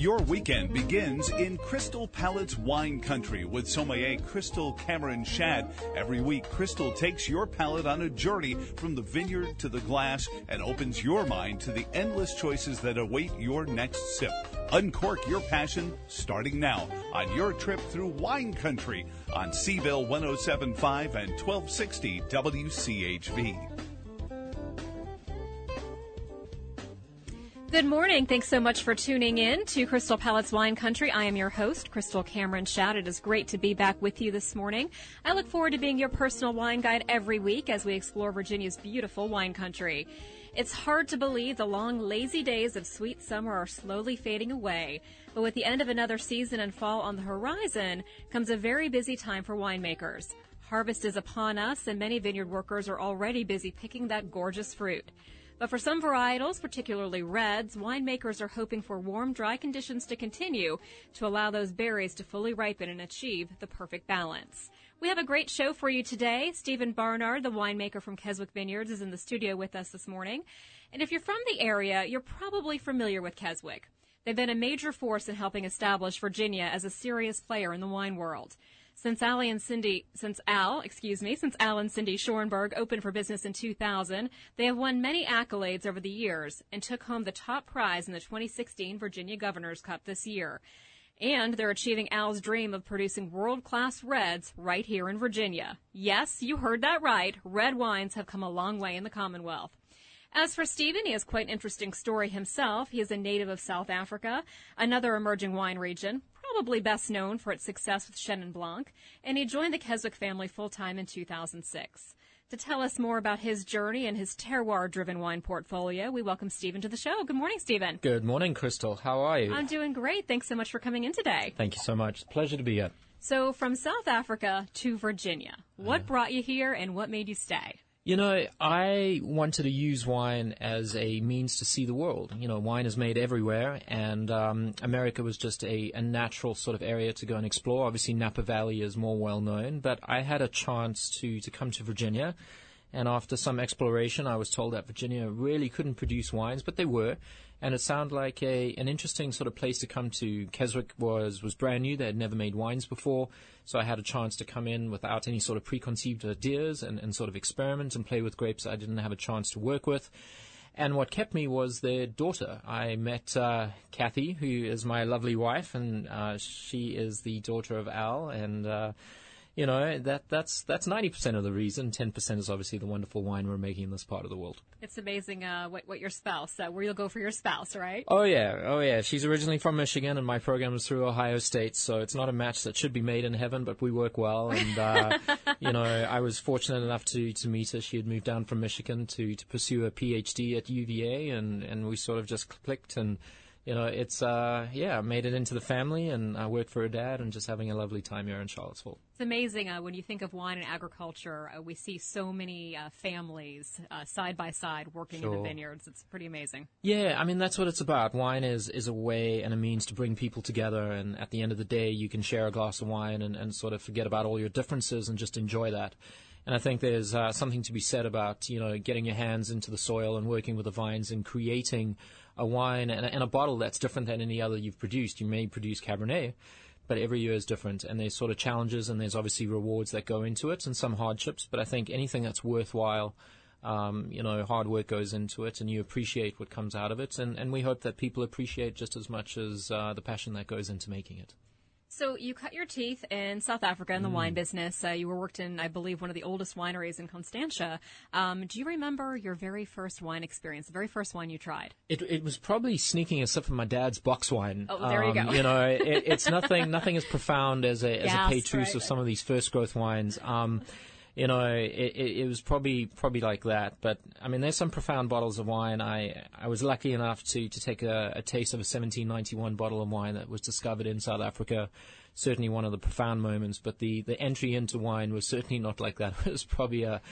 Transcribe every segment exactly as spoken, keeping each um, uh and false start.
Your weekend begins in Crystal Palate's wine country with sommelier Crystal Cameron Shad. Every week, Crystal takes your palate on a journey from the vineyard to the glass and opens your mind to the endless choices that await your next sip. Uncork your passion starting now on your trip through wine country on Seville one oh seven point five and twelve sixty W C H V. Good morning. Thanks so much for tuning in to Crystal Palate's Wine Country. I am your host, Crystal Cameron Shad. It is great to be back with you this morning. I look forward to being your personal wine guide every week as we explore Virginia's beautiful wine country. It's hard to believe the long, lazy days of sweet summer are slowly fading away, but with the end of another season and fall on the horizon comes a very busy time for winemakers. Harvest is upon us, and many vineyard workers are already busy picking that gorgeous fruit. But for some varietals, particularly reds, winemakers are hoping for warm, dry conditions to continue to allow those berries to fully ripen and achieve the perfect balance. We have a great show for you today. Stephen Barnard, the winemaker from Keswick Vineyards, is in the studio with us this morning. And if you're from the area, you're probably familiar with Keswick. They've been a major force in helping establish Virginia as a serious player in the wine world. Since Al and Cindy, since Al, excuse me, since Al and Cindy Schoenberg opened for business in two thousand, they have won many accolades over the years and took home the top prize in the twenty sixteen Virginia Governor's Cup this year. And they're achieving Al's dream of producing world-class reds right here in Virginia. Yes, you heard that right. Red wines have come a long way in the Commonwealth. As for Stephen, he has quite an interesting story himself. He is a native of South Africa, another emerging wine region, probably best known for its success with Chenin Blanc, and he joined the Keswick family full-time in two thousand six. To tell us more about his journey and his terroir-driven wine portfolio, we welcome Stephen to the show. Good morning, Stephen. Good morning, Crystal. How are you? I'm doing great. Thanks so much for coming in today. Thank you so much. Pleasure to be here. So, from South Africa to Virginia, what uh, brought you here and what made you stay? You know, I wanted to use wine as a means to see the world. You know, wine is made everywhere, and um, America was just a, a natural sort of area to go and explore. Obviously, Napa Valley is more well-known, but I had a chance to, to come to Virginia, and after some exploration, I was told that Virginia really couldn't produce wines, but they were, and it sounded like a an interesting sort of place to come to. Keswick was, was brand new. They had never made wines before, so I had a chance to come in without any sort of preconceived ideas and, and sort of experiment and play with grapes I didn't have a chance to work with. And what kept me was their daughter. I met uh, Kathy, who is my lovely wife, and uh, she is the daughter of Al, and uh You know, that that's that's ninety percent of the reason. ten percent is obviously the wonderful wine we're making in this part of the world. It's amazing uh, what, what your spouse, uh, where you'll go for your spouse, right? Oh, yeah. Oh, yeah. She's originally from Michigan, and my program is through Ohio State, so it's not a match that should be made in heaven, but we work well. And, uh, you know, I was fortunate enough to, to meet her. She had moved down from Michigan to, to pursue a P H D at U V A, and, and we sort of just clicked and... You know, it's, uh, yeah, made it into the family, and I work for her dad and just having a lovely time here in Charlottesville. It's amazing. Uh, when you think of wine and agriculture, uh, we see so many uh, families uh, side by side working Sure. in the vineyards. It's pretty amazing. Yeah, I mean, that's what it's about. Wine is, is a way and a means to bring people together, and at the end of the day, you can share a glass of wine and, and sort of forget about all your differences and just enjoy that. And I think there's uh, something to be said about, you know, getting your hands into the soil and working with the vines and creating a wine and a, and a bottle that's different than any other you've produced. You may produce Cabernet, but every year is different, and there's sort of challenges, and there's obviously rewards that go into it and some hardships. But I think anything that's worthwhile, um, you know, hard work goes into it, and you appreciate what comes out of it. And, and we hope that people appreciate just as much as uh, the passion that goes into making it. So you cut your teeth in South Africa in the mm. wine business. Uh, you were worked in, I believe, one of the oldest wineries in Constantia. Um, do you remember your very first wine experience, the very first wine you tried? It, it was probably sneaking a sip of my dad's box wine. Oh, there you um, go. You know, it, it's nothing Nothing as profound as a, as yes, a petrus right. of some of these first growth wines. Um, You know, it, it, it was probably probably like that. But, I mean, there's some profound bottles of wine. I I was lucky enough to, to take a, a taste of a seventeen ninety-one bottle of wine that was discovered in South Africa. Certainly one of the profound moments. But the, the entry into wine was certainly not like that. It was probably a,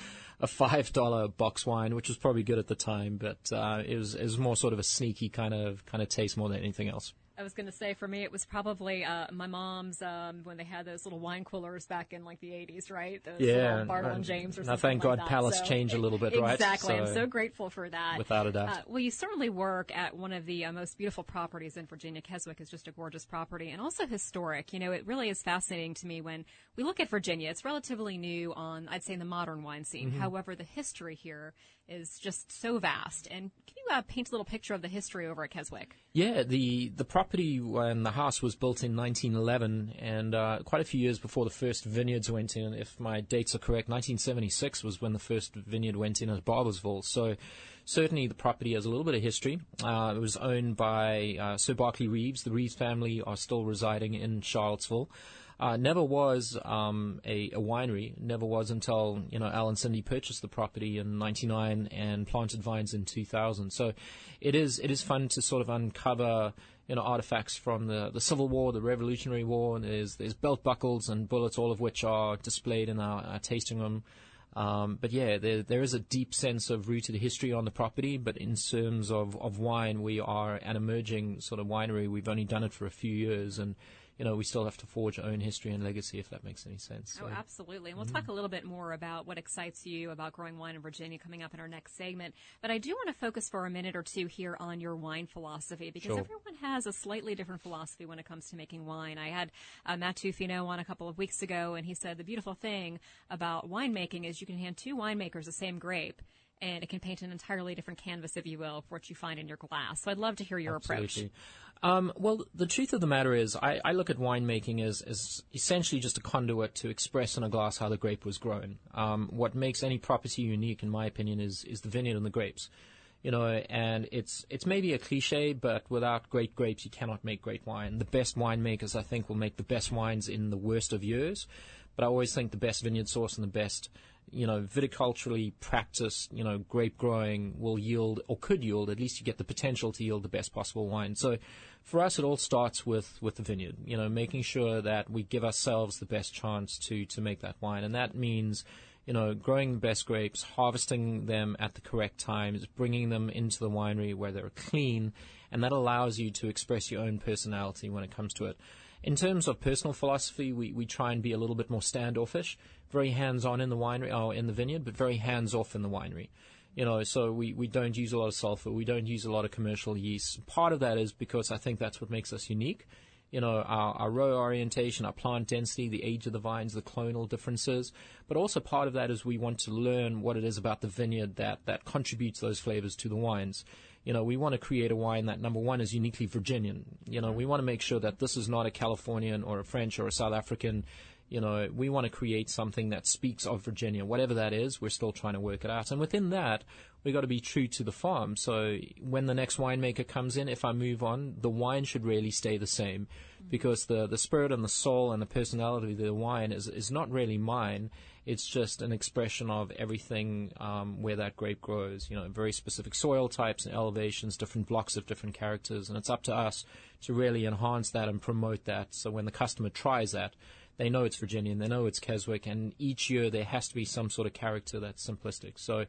a five dollar box wine, which was probably good at the time, but uh, it was it was more sort of a sneaky kind of kind of taste more than anything else. I was going to say, for me, it was probably uh, my mom's um, when they had those little wine coolers back in like the eighties, right? Those yeah, Bartle and James or something. Now, thank God, like that. Palace so, changed a little bit, exactly. right? Exactly. So, I'm so grateful for that. Without a doubt. Uh, well, you certainly work at one of the uh, most beautiful properties in Virginia. Keswick is just a gorgeous property and also historic. You know, it really is fascinating to me when we look at Virginia. It's relatively new on, I'd say, in the modern wine scene. Mm-hmm. However, the history here is just so vast. And can you uh, paint a little picture of the history over at Keswick? Yeah, the, the property and the house was built in nineteen eleven, and uh, quite a few years before the first vineyards went in. If my dates are correct, nineteen seventy-six was when the first vineyard went in at Barbourville. So certainly the property has a little bit of history. Uh, it was owned by uh, Sir Berkeley Reeves. The Reeves family are still residing in Charlottesville. Uh, never was um, a, a winery. Never was until, you know, Al and Cindy purchased the property in ninety-nine and planted vines in two thousand. So it is it is fun to sort of uncover, you know, artifacts from the, the Civil War, the Revolutionary War. And there's there's belt buckles and bullets, all of which are displayed in our, our tasting room. Um, but yeah, there there is a deep sense of rooted history on the property. But in terms of, of wine, we are an emerging sort of winery. We've only done it for a few years, and you know, we still have to forge our own history and legacy, if that makes any sense. So. Oh, absolutely. And we'll mm-hmm. talk a little bit more about what excites you about growing wine in Virginia coming up in our next segment. But I do want to focus for a minute or two here on your wine philosophy, because sure. everyone has a slightly different philosophy when it comes to making wine. I had uh, Matt Tufino on a couple of weeks ago, and he said the beautiful thing about winemaking is you can hand two winemakers the same grape, and it can paint an entirely different canvas, if you will, for what you find in your glass. So I'd love to hear your Absolutely. approach. Um, well, the truth of the matter is I, I look at winemaking as, as essentially just a conduit to express in a glass how the grape was grown. Um, what makes any property unique, in my opinion, is, is the vineyard and the grapes. You know, and it's it's maybe a cliche, but without great grapes, you cannot make great wine. The best winemakers, I think, will make the best wines in the worst of years. But I always think the best vineyard source and the best, you know, viticulturally practiced, you know, grape growing will yield, or could yield, at least you get the potential to yield the best possible wine. So for us, it all starts with, with the vineyard, you know, making sure that we give ourselves the best chance to, to make that wine. And that means, you know, growing the best grapes, harvesting them at the correct times, bringing them into the winery where they're clean, and that allows you to express your own personality when it comes to it. In terms of personal philosophy, we, we try and be a little bit more standoffish, very hands-on in the winery, or in the vineyard, but very hands-off in the winery. You know, so we, we don't use a lot of sulfur, we don't use a lot of commercial yeast. Part of that is because I think that's what makes us unique. You know, our, our row orientation, our plant density, the age of the vines, the clonal differences. But also part of that is we want to learn what it is about the vineyard that, that contributes those flavors to the wines. You know, we want to create a wine that, number one, is uniquely Virginian. You know, we want to make sure that this is not a Californian or a French or a South African. You know, we want to create something that speaks of Virginia. Whatever that is, we're still trying to work it out. And within that, we've got to be true to the farm. So when the next winemaker comes in, if I move on, the wine should really stay the same, because the, the spirit and the soul and the personality of the wine is, is not really mine. It's just an expression of everything um, where that grape grows, you know, very specific soil types and elevations, different blocks of different characters. And it's up to us to really enhance that and promote that. So when the customer tries that, they know it's Virginian, they know it's Keswick, and each year there has to be some sort of character that's simplistic. So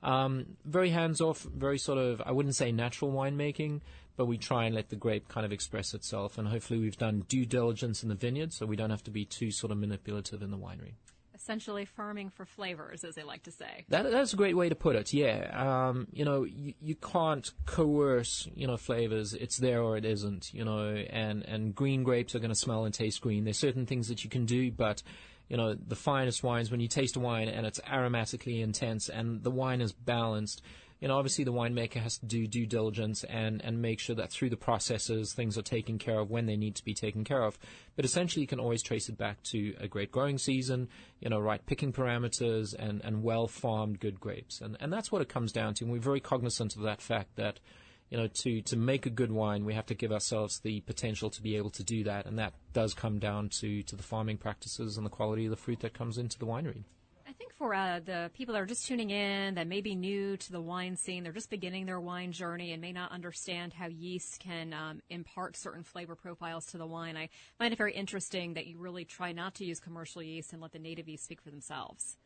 um, very hands-off, very sort of, I wouldn't say natural winemaking, but we try and let the grape kind of express itself. And hopefully we've done due diligence in the vineyard, so we don't have to be too sort of manipulative in the winery. Essentially farming for flavors, as they like to say. That, that's a great way to put it, yeah. Um, you know, you, you can't coerce, you know, flavors. It's there or it isn't, you know, and, and green grapes are going to smell and taste green. There's certain things that you can do, but, you know, the finest wines, when you taste a wine and it's aromatically intense and the wine is balanced, you know, obviously the winemaker has to do due diligence and, and make sure that through the processes things are taken care of when they need to be taken care of. But essentially you can always trace it back to a great growing season, you know, right picking parameters and, and well-farmed good grapes. And, and that's what it comes down to. And we're very cognizant of that fact that, you know, to, to make a good wine, we have to give ourselves the potential to be able to do that. And that does come down to, to the farming practices and the quality of the fruit that comes into the winery. I think for uh, the people that are just tuning in, that may be new to the wine scene, they're just beginning their wine journey and may not understand how yeast can um, impart certain flavor profiles to the wine. I find it very interesting that you really try not to use commercial yeast and let the native yeast speak for themselves.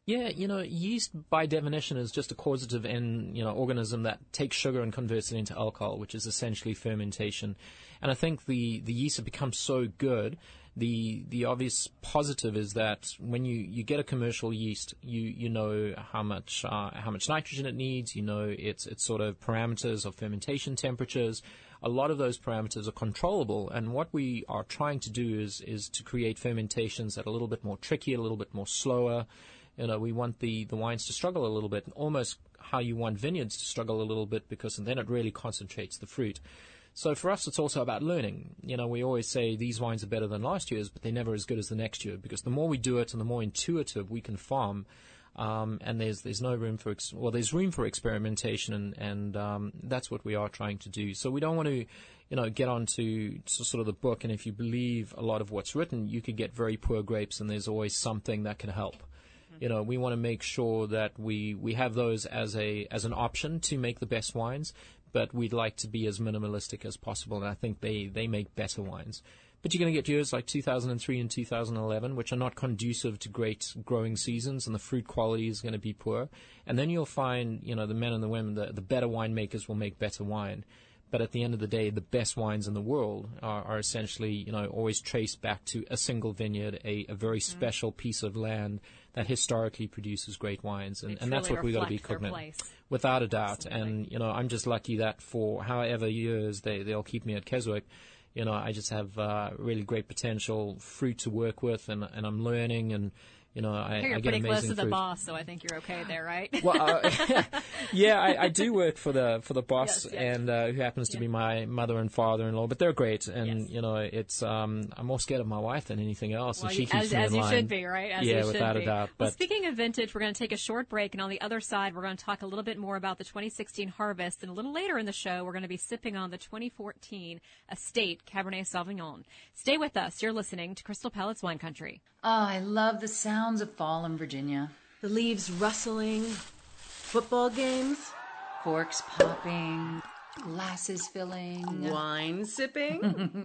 Yeah, you know, yeast by definition is just a causative in, you know, organism that takes sugar and converts it into alcohol, which is essentially fermentation. And I think the, the yeast have become so good. The the obvious positive is that when you, you get a commercial yeast, you, you know how much uh, how much nitrogen it needs. You know its its sort of parameters of fermentation temperatures. A lot of those parameters are controllable, and what we are trying to do is is to create fermentations that are a little bit more tricky, a little bit more slower. You know, we want the, the wines to struggle a little bit, almost how you want vineyards to struggle a little bit, because then it really concentrates the fruit. So for us, it's also about learning. You know, we always say these wines are better than last year's, but they're never as good as the next year, because the more we do it and the more intuitive we can farm, um, and there's there's no room for, ex- well, there's room for experimentation, and, and um, that's what we are trying to do. So we don't want to, you know, get onto to sort of the book, and if you believe a lot of what's written, you could get very poor grapes, and there's always something that can help. You know, we want to make sure that we, we have those as a as an option to make the best wines, but we'd like to be as minimalistic as possible, and I think they, they make better wines. But you're going to get years like two thousand three and two thousand eleven, which are not conducive to great growing seasons, and the fruit quality is going to be poor. And then you'll find, you know, the men and the women, the, the better winemakers will make better wine. But at the end of the day, the best wines in the world are, are essentially, you know, always traced back to a single vineyard, a, a very mm-hmm. special piece of land that historically produces great wines. And, and that's what we've got to be cognizant, without a doubt. Absolutely. And, you know, I'm just lucky that for however years they, they'll keep me at Keswick, you know, I just have uh, really great potential fruit to work with, and, and I'm learning, and, you know, I, you're I get pretty amazing close to the fruit. boss, so I think you're okay there, right? Well, uh, yeah, I, I do work for the for the boss, yes, yes. and uh, who happens to yeah. be my mother and father-in-law. But they're great, and yes. you know, it's um, I'm more scared of my wife than anything else, well, and she you, keeps as, me as in you line. should be, right? As yeah, you without should a be. doubt. Well, But speaking of vintage, we're going to take a short break, and on the other side, we're going to talk a little bit more about the twenty sixteen harvest, and a little later in the show, we're going to be sipping on the twenty fourteen Estate Cabernet Sauvignon. Stay with us. You're listening to Crystal Palace Wine Country. Oh, I love the sounds of fall in Virginia. The leaves rustling, football games, corks popping, glasses filling, wine sipping.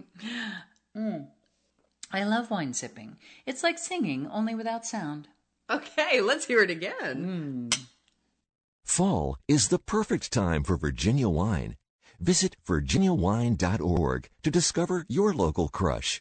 mm. I love wine sipping. It's like singing, only without sound. Okay, let's hear it again. Mm. Fall is the perfect time for Virginia wine. Visit virginia wine dot org to discover your local crush.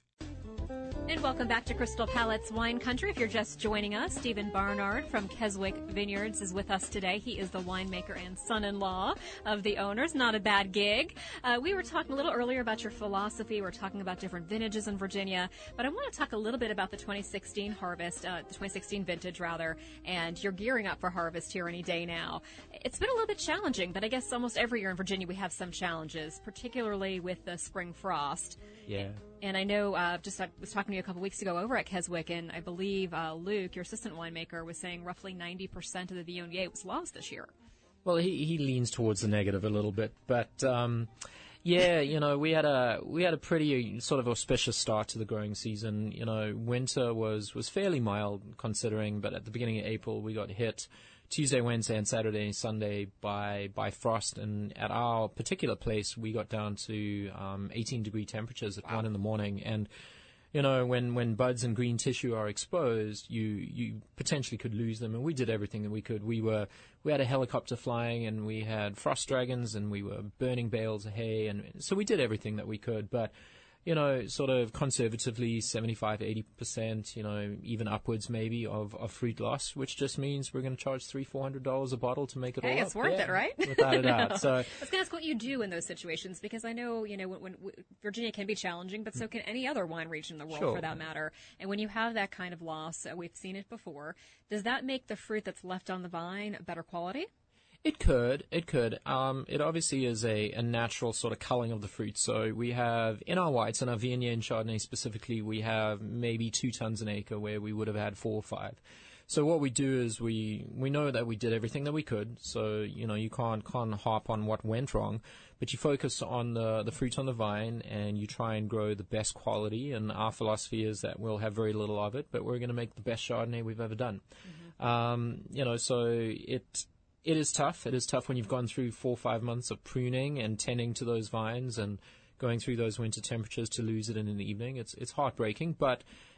And welcome back to Crystal Palace Wine Country. If you're just joining us, Stephen Barnard from Keswick Vineyards is with us today. He is the winemaker and son-in-law of the owners. Not a bad gig. Uh, we were talking a little earlier about your philosophy. We're talking about different vintages in Virginia. But I want to talk a little bit about the twenty sixteen harvest, uh, the twenty sixteen vintage, rather. And you're gearing up for harvest here any day now. It's been a little bit challenging, but I guess almost every year in Virginia we have some challenges, particularly with the spring frost. yeah. And I know, uh, just I was talking to you a couple weeks ago over at Keswick, and I believe uh, Luke, your assistant winemaker, was saying roughly ninety percent of the Viognier was lost this year. Well, he he leans towards the negative a little bit, but um, yeah, you know, we had a we had a pretty sort of auspicious start to the growing season. You know, winter was was fairly mild considering, but at the beginning of April we got hit Tuesday, Wednesday, and Saturday and Sunday by by frost, and at our particular place we got down to um, eighteen degree temperatures at wow. one in the morning. And you know, when, when buds and green tissue are exposed, you you potentially could lose them. And we did everything that we could. We were we had a helicopter flying, and we had frost dragons, and we were burning bales of hay, and so we did everything that we could. But you know, sort of conservatively, seventy-five, eighty percent, you know, even upwards maybe of, of fruit loss, which just means we're going to charge three, four hundred dollars a bottle to make it hey, all it's up. worth yeah, it, right? Without a doubt. So I was going to ask what you do in those situations, because I know, you know, when, when Virginia can be challenging, but so can any other wine region in the world sure. for that matter. And when you have that kind of loss, uh, we've seen it before, does that make the fruit that's left on the vine better quality? It could, it could. Um, it obviously is a, a natural sort of culling of the fruit. So we have, in our whites, in our Viognier and Chardonnay specifically, we have maybe two tons an acre where we would have had four or five. So what we do is we, we know that we did everything that we could. So, you know, you can't, can't harp on what went wrong, but you focus on the, the fruit on the vine and you try and grow the best quality. And our philosophy is that we'll have very little of it, but we're going to make the best Chardonnay we've ever done. Mm-hmm. Um, you know, so it... It is tough. It is tough when you've gone through four or five months of pruning and tending to those vines and going through those winter temperatures to lose it in an evening. It's it's heartbreaking, but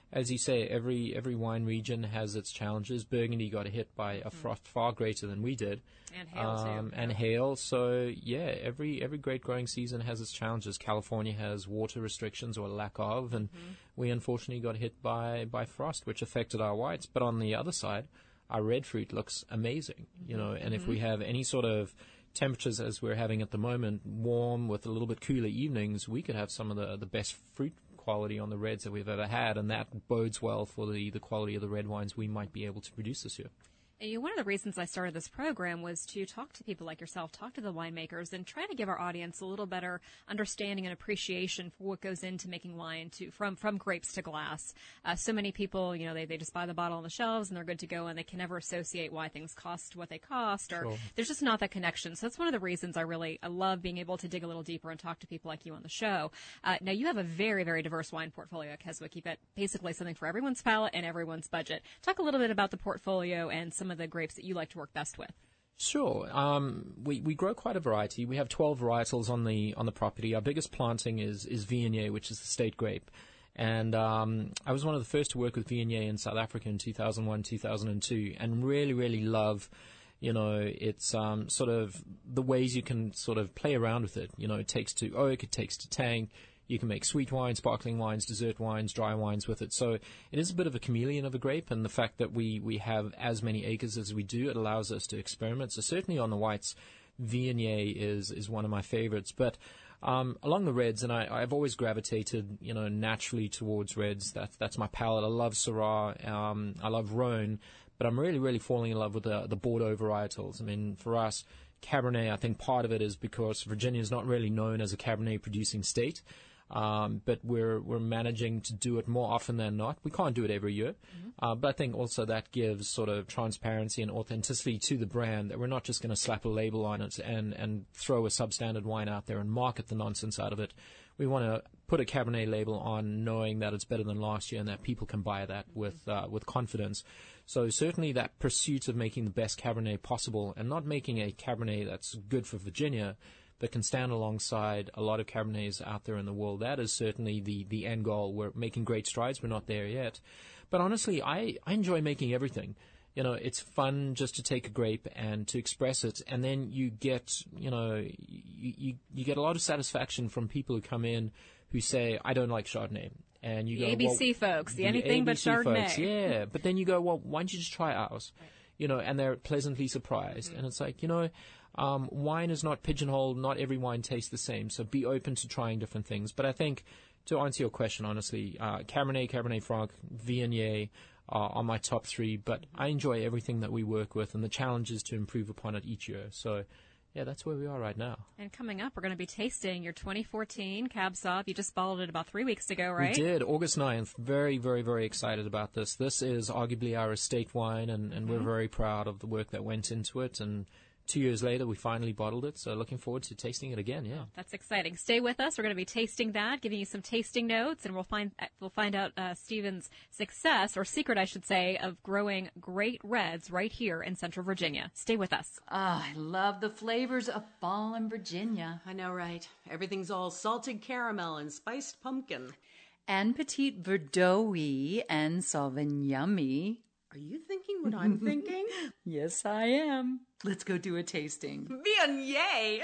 as you say, every every wine region has its challenges. Burgundy got hit by a frost far greater than we did. And hail, um, too. And yeah. hail. So, yeah, every every grape growing season has its challenges. California has water restrictions or lack of, and mm-hmm. we unfortunately got hit by, by frost, which affected our whites. But on the other side, our red fruit looks amazing, mm-hmm. you know, and mm-hmm. if we have any sort of temperatures as we're having at the moment, warm with a little bit cooler evenings, we could have some of the, the best fruit quality on the reds that we've ever had, and that bodes well for the, the quality of the red wines we might be able to produce this year. And, you know, one of the reasons I started this program was to talk to people like yourself, talk to the winemakers, and try to give our audience a little better understanding and appreciation for what goes into making wine to from from grapes to glass. Uh, so many people, you know, they, they just buy the bottle on the shelves and they're good to go, and they can never associate why things cost what they cost, or Sure. there's just not that connection. So that's one of the reasons I really I love being able to dig a little deeper and talk to people like you on the show. Uh, now, you have a very, very diverse wine portfolio at Keswick. You've got basically something for everyone's palate and everyone's budget. Talk a little bit about the portfolio and some of the grapes that you like to work best with. Sure. Um, we, we grow quite a variety. We have twelve varietals on the on the property. Our biggest planting is, is Viognier, which is the state grape. And um, I was one of the first to work with Viognier in South Africa in two thousand one, two thousand two, and really, really love, you know, it's um, sort of the ways you can sort of play around with it. You know, it takes to oak, it takes to tank. You can make sweet wines, sparkling wines, dessert wines, dry wines with it. So it is a bit of a chameleon of a grape, and the fact that we, we have as many acres as we do, it allows us to experiment. So certainly on the whites, Viognier is, is one of my favorites. But um, along the reds, and I, I've always gravitated, you know, naturally towards reds. That's, that's my palate. I love Syrah. Um, I love Rhone. But I'm really, really falling in love with the, the Bordeaux varietals. I mean, for us, Cabernet, I think part of it is because Virginia is not really known as a Cabernet producing state. Um, but we're we're managing to do it more often than not. We can't do it every year, mm-hmm. uh, but I think also that gives sort of transparency and authenticity to the brand, that we're not just going to slap a label on it and, and throw a substandard wine out there and market the nonsense out of it. We want to put a Cabernet label on, knowing that it's better than last year and that people can buy that with uh, with confidence. So certainly that pursuit of making the best Cabernet possible, and not making a Cabernet that's good for Virginia, that can stand alongside a lot of Cabernets out there in the world. That is certainly the, the end goal. We're making great strides. We're not there yet. But honestly, I, I enjoy making everything. You know, it's fun just to take a grape and to express it. And then you get, you know, you, you, you get a lot of satisfaction from people who come in who say, I don't like Chardonnay. And you the go, A B C well, folks, the, the anything A B C but Chardonnay. Folks, yeah. But then you go, well, why don't you just try ours? Right. You know, and they're pleasantly surprised. Mm-hmm. And it's like, you know, Um, wine is not pigeonholed. Not every wine tastes the same. So be open to trying different things. But I think, to answer your question honestly, uh, Cabernet, Cabernet Franc, Viognier are, are my top three. But I enjoy everything that we work with, and the challenge is to improve upon it each year. So, yeah, that's where we are right now. And coming up, we're going to be tasting your twenty fourteen Cab Sauv. You just bottled it about three weeks ago, right? We did, August ninth. Very, very, very excited about this. This is arguably our estate wine, and, and mm-hmm. we're very proud of the work that went into it. And two years later, we finally bottled it, so looking forward to tasting it again, yeah. Oh, that's exciting. Stay with us. We're going to be tasting that, giving you some tasting notes, and we'll find we'll find out uh, Stephen's success, or secret, I should say, of growing great reds right here in Central Virginia. Stay with us. Ah, I love the flavors of fall in Virginia. I know, right? Everything's all salted caramel and spiced pumpkin. And Petit Verdot and Sauvignon. Are you thinking what I'm thinking? Yes, I am. Let's go do a tasting. Viognier!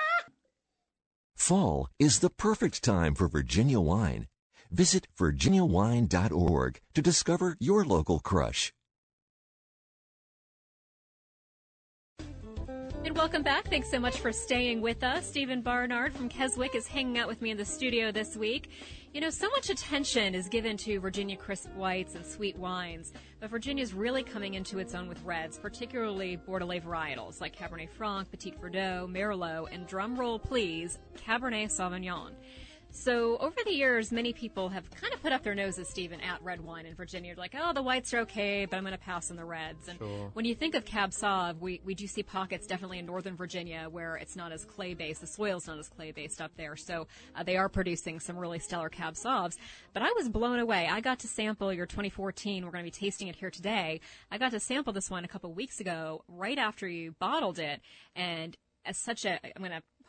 Fall is the perfect time for Virginia wine. Visit virginia wine dot org to discover your local crush. And welcome back. Thanks so much for staying with us. Stephen Barnard from Keswick is hanging out with me in the studio this week. You know, so much attention is given to Virginia crisp whites and sweet wines, but Virginia is really coming into its own with reds, particularly Bordelais varietals like Cabernet Franc, Petit Verdot, Merlot, and drumroll please, Cabernet Sauvignon. So over the years, many people have kind of put up their noses, Stephen, at red wine in Virginia. Like, oh, the whites are okay, but I'm going to pass on the reds. And sure. When you think of Cab Sauv, we, we do see pockets definitely in northern Virginia where it's not as clay-based. The soil's not as clay-based up there. So uh, they are producing some really stellar Cab Sauvs. But I was blown away. I got to sample your twenty fourteen. We're going to be tasting it here today. I got to sample this one a couple weeks ago, right after you bottled it. And as such a, I'm going to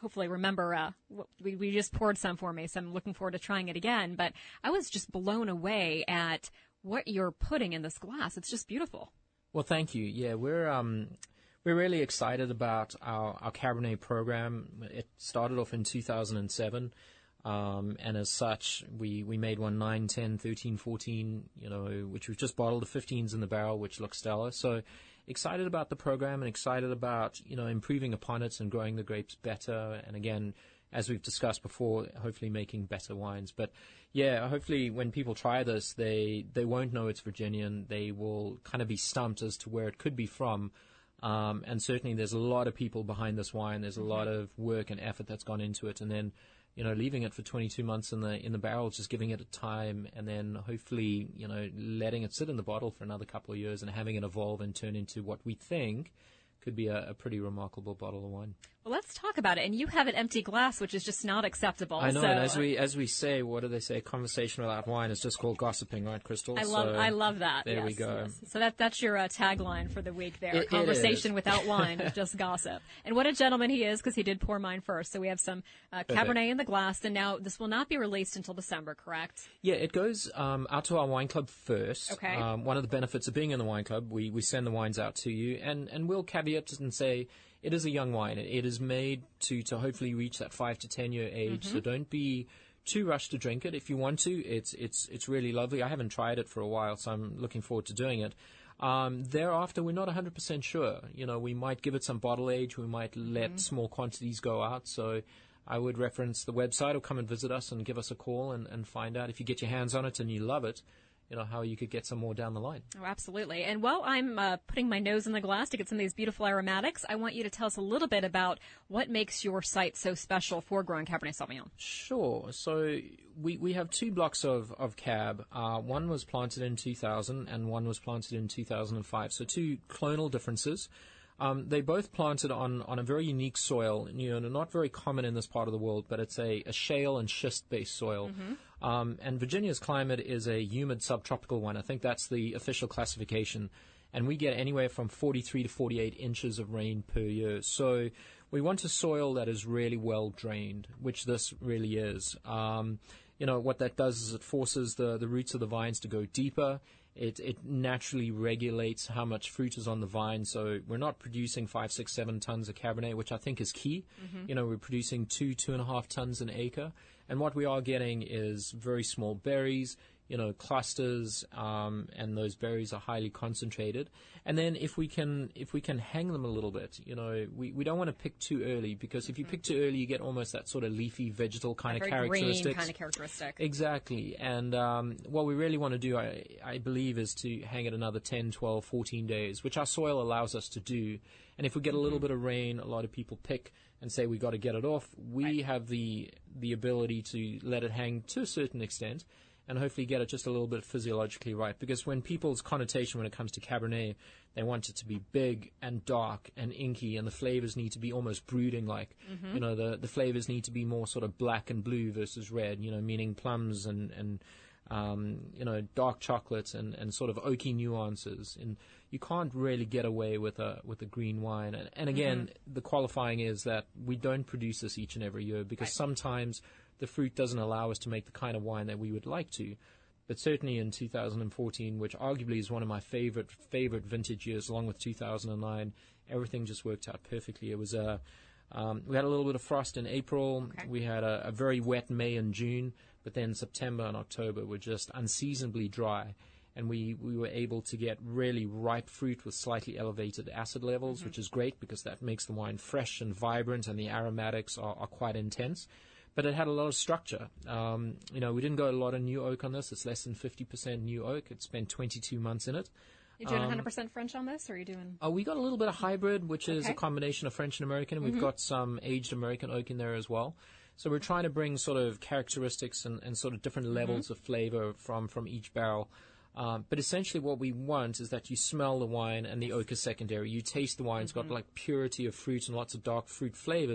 hopefully remember, uh, what we, we just poured some for me, so I'm looking forward to trying it again. But I was just blown away at what you're putting in this glass. It's just beautiful. Well, thank you. Yeah, we're um, we're really excited about our, our Cabernet program. It started off in two thousand seven, um, and as such, we, we made one nine, ten, thirteen, fourteen, you know, which we've just bottled. The fifteens in the barrel, which looks stellar. So excited about the program and excited about, you know, improving upon it and growing the grapes better. And again, as we've discussed before, hopefully making better wines. But yeah, hopefully when people try this, they, they won't know it's Virginian. They will kind of be stumped as to where it could be from. Um, and certainly there's a lot of people behind this wine. There's a lot of work and effort that's gone into it. And then, you know, leaving it for twenty-two months in the in the barrel, just giving it a time, and then hopefully, you know, letting it sit in the bottle for another couple of years and having it evolve and turn into what we think could be a, a pretty remarkable bottle of wine. Well, let's talk about it. And you have an empty glass, which is just not acceptable. I know, so. and as we as we say, what do they say? Conversation without wine is just called gossiping, right, Crystal? I love so I love that. There yes, we go. Yes. So that that's your uh, tagline for the week there. It, Conversation it without wine, just gossip. And what a gentleman he is, because he did pour mine first. So we have some uh, Cabernet in the glass, and now this will not be released until December, correct? Yeah, it goes um, out to our wine club first. Okay. Um, one of the benefits of being in the wine club, we, we send the wines out to you, and, and we'll caveat and say, it is a young wine. It, it is made to, to hopefully reach that five to ten year age. Mm-hmm. So don't be too rushed to drink it. If you want to, it's it's it's really lovely. I haven't tried it for a while, so I'm looking forward to doing it. Um, thereafter, we're not one hundred percent sure. You know, we might give it some bottle age. We might let mm-hmm. small quantities go out. So I would reference the website or come and visit us and give us a call and, and find out if you get your hands on it and you love it, you know, how you could get some more down the line. Oh, absolutely. And while I'm uh, putting my nose in the glass to get some of these beautiful aromatics, I want you to tell us a little bit about what makes your site so special for growing Cabernet Sauvignon. Sure. So we, we have two blocks of, of cab. Uh, one was planted in two thousand and one was planted in two thousand five. So two clonal differences. Um, they both planted on, on a very unique soil, you know, not very common in this part of the world, but it's a, a shale and schist-based soil. Mm-hmm. Um, and Virginia's climate is a humid subtropical one. I think that's the official classification. And we get anywhere from forty-three to forty-eight inches of rain per year. So we want a soil that is really well drained, which this really is. Um, you know, what that does is it forces the, the roots of the vines to go deeper. It it naturally regulates how much fruit is on the vine, so we're not producing five, six, seven tons of Cabernet, which I think is key. Mm-hmm. You know, we're producing two, two and a half tons an acre, and what we are getting is very small berries, you know, clusters, um, and those berries are highly concentrated. And then if we can if we can hang them a little bit, you know, we, we don't want to pick too early, because if you mm-hmm. pick too early, you get almost that sort of leafy vegetal kind that of very characteristics. Green kind of characteristic. Exactly. And um, what we really want to do, I, I believe, is to hang it another ten, twelve, fourteen days, which our soil allows us to do. And if we get a little mm-hmm. bit of rain, a lot of people pick and say we got to get it off. We right. have the the ability to let it hang to a certain extent, and hopefully get it just a little bit physiologically right. Because when people's connotation when it comes to Cabernet, they want it to be big and dark and inky, and the flavors need to be almost brooding-like. Mm-hmm. You know, the, the flavors need to be more sort of black and blue versus red, you know, meaning plums and, and um, you know, dark chocolates and, and sort of oaky nuances. And you can't really get away with a with a green wine. And, and again, mm-hmm. the qualifying is that we don't produce this each and every year, because right. sometimes the fruit doesn't allow us to make the kind of wine that we would like to. But certainly in two thousand fourteen, which arguably is one of my favorite favorite vintage years, along with two thousand nine, everything just worked out perfectly. It was a um, we had a little bit of frost in April. Okay. We had a, a very wet May and June, but then September and October were just unseasonably dry. And we, we were able to get really ripe fruit with slightly elevated acid levels, mm-hmm. which is great because that makes the wine fresh and vibrant, and the aromatics are, are quite intense. But it had a lot of structure. Um, you know, we didn't go a lot of new oak on this. It's less than fifty percent new oak. It spent twenty-two months in it. You doing um, one hundred percent French on this, or are you doing? Uh, we got a little bit of hybrid, which is okay. a combination of French and American. And mm-hmm. we've got some aged American oak in there as well. So we're trying to bring sort of characteristics and, and sort of different levels mm-hmm. of flavor from, from each barrel. Um, but essentially what we want is that you smell the wine and the oak is secondary. You taste the wine. It's got like purity of fruit and lots of dark fruit flavors,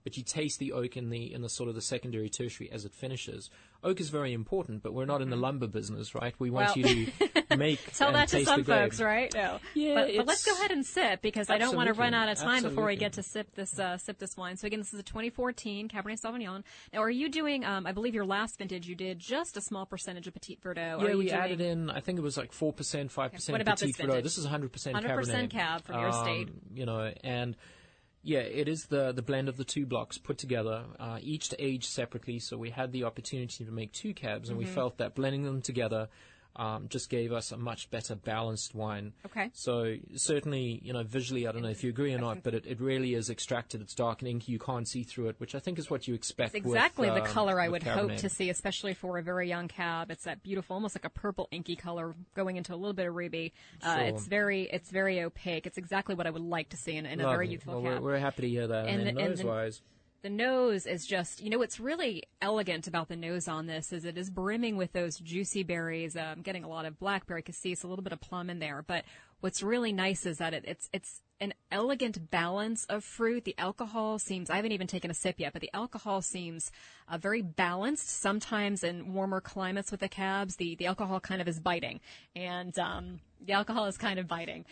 but you taste the oak in the in the sort of the secondary, tertiary as it finishes. Oak is very important, but we're not in the lumber business, right? We want Well, you to make Tell and that to taste some the grape. folks, right? No. Yeah, but, but let's it's- go ahead and sip, because I don't want to run Absolutely. out of time before we Absolutely. get to sip this uh, sip this wine. So again, this is a twenty fourteen Cabernet Sauvignon. Now, are you doing? Um, I believe your last vintage you did just a small percentage of Petit Verdot. Are Yeah, you we doing added in, I think it was like four percent, five percent What about Petit this Verdot. vintage? This is one hundred percent Cabernet. one hundred percent Cab from your estate. Um, you know, and yeah, it is the, the blend of the two blocks put together, uh, each to age separately. So we had the opportunity to make two cabs, and Mm-hmm. we felt that blending them together um, just gave us a much better balanced wine. Okay. So certainly, you know, visually, I don't know if you agree or not, but it, it really is extracted. It's dark and inky. You can't see through it, which I think is what you expect. It's exactly with, the um, color I with would hope Cabernet. to see, especially for a very young cab. It's that beautiful, almost like a purple inky color going into a little bit of ruby. Uh, Sure. It's very, it's very opaque. It's exactly what I would like to see in, in a Lovely. very youthful well, cab. We're, we're happy to hear that. And And, then the- and the- nose-wise, The nose is just, you know, what's really elegant about the nose on this is it is brimming with those juicy berries. Uh, I'm getting a lot of blackberry, cassis, a little bit of plum in there. But what's really nice is that it, it's it's an elegant balance of fruit. The alcohol seems, I haven't even taken a sip yet, but the alcohol seems uh, very balanced. Sometimes in warmer climates with the cabs, the, the alcohol kind of is biting. And um, the alcohol is kind of biting.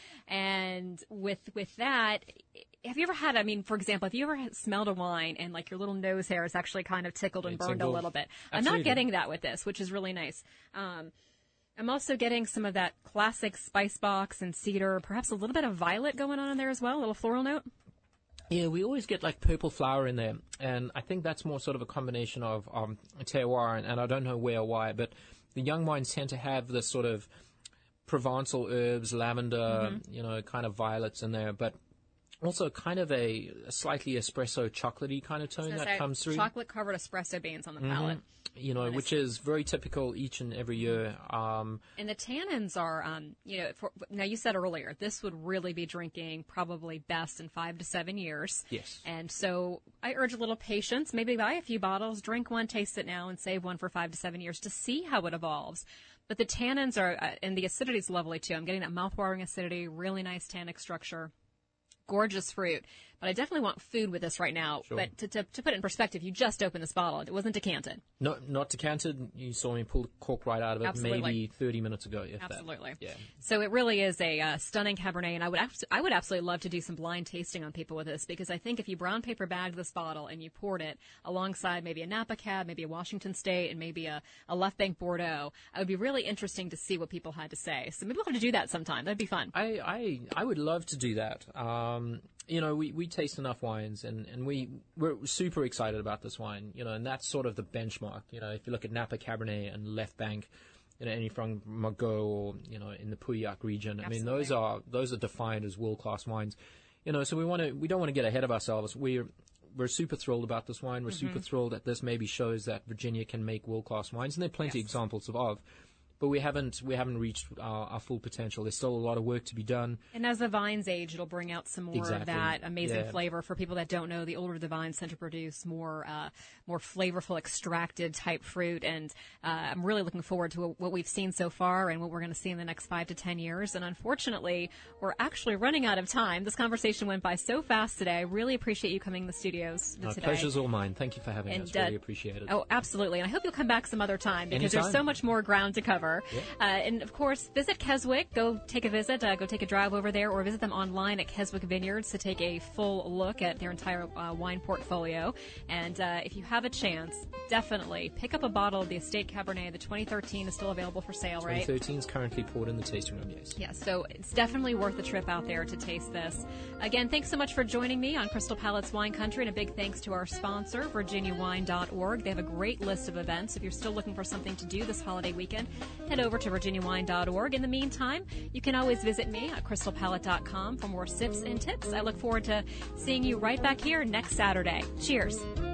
And with with that, have you ever had, I mean, for example, have you ever had- smelled a wine and like your little nose hair is actually kind of tickled and It burned a tingles. little bit? I'm not Absolutely. getting that with this, which is really nice. Um, I'm also getting some of that classic spice box and cedar, perhaps a little bit of violet going on in there as well, a little floral note. Yeah, we always get like purple flower in there, and I think that's more sort of a combination of um, terroir, and, and I don't know where or why, but the young wines tend to have this sort of Provençal herbs, lavender, Mm-hmm. you know, kind of violets in there, but also kind of a, a slightly espresso chocolatey kind of tone So that it's comes through. chocolate covered espresso beans on the palate. You know, Nice. which is very typical each and every year. Um, And the tannins are, um, you know, for, now you said earlier, this would really be drinking probably best in five to seven years. Yes. And so I urge a little patience. Maybe buy a few bottles, drink one, taste it now, and save one for five to seven years to see how it evolves. But the tannins are, uh, and the acidity is lovely too. I'm getting that mouthwatering acidity, really nice tannic structure. Gorgeous fruit. But I definitely want food with this right now. Sure. But to, to, to put it in perspective, you just opened this bottle. It wasn't decanted. not not decanted. You saw me pull the cork right out of it Absolutely. maybe thirty minutes ago, if that. Absolutely. Yeah. So it really is a uh, stunning Cabernet, and I would abs- I would absolutely love to do some blind tasting on people with this, because I think if you brown paper bagged this bottle and you poured it alongside maybe a Napa Cab, maybe a Washington State, and maybe a, a Left Bank Bordeaux, it would be really interesting to see what people had to say. So maybe we'll have to do that sometime. That'd be fun. I, I, I would love to do that. Um, you know, we, we taste enough wines, and, and we, we're super excited about this wine, you know, and that's sort of the benchmark. You know, if you look at Napa Cabernet and Left Bank, you know, any from Margaux or, you know, in the Pauillac region, I mean, those are, those are defined as world-class wines. You know, so we want to, we don't want to get ahead of ourselves. We're, we're super thrilled about this wine. We're Mm-hmm. super thrilled that this maybe shows that Virginia can make world-class wines, and there are plenty Yes. of examples of, of. But we haven't we haven't reached our, our full potential. There's still a lot of work to be done. And as the vines age, it'll bring out some more of Exactly. that amazing Yeah. flavor. For people that don't know, the older the vines tend to produce more, uh, more flavorful, extracted type fruit. And uh, I'm really looking forward to what we've seen so far and what we're going to see in the next five to ten years. And unfortunately, we're actually running out of time. This conversation went by so fast today. I really appreciate you coming to the studios Our today. pleasure's all mine. Thank you for having And, us. uh, Really appreciate it. Oh, absolutely. And I hope you'll come back some other time, because there's Anytime. so much more ground to cover. Yeah. Uh, and of course, visit Keswick. Go take a visit. Uh, go take a drive over there, or visit them online at Keswick Vineyards to take a full look at their entire uh, wine portfolio. And uh, if you have a chance, definitely pick up a bottle of the Estate Cabernet. The twenty thirteen is still available for sale, right? twenty thirteen is currently poured in the tasting room, yes. Yeah, so it's definitely worth the trip out there to taste this. Again, thanks so much for joining me on Crystal Palate's Wine Country, and a big thanks to our sponsor, Virginia Wine dot org. They have a great list of events. If you're still looking for something to do this holiday weekend, head over to Virginia Wine dot org. In the meantime, you can always visit me at Crystal Palate dot com for more sips and tips. I look forward to seeing you right back here next Saturday. Cheers.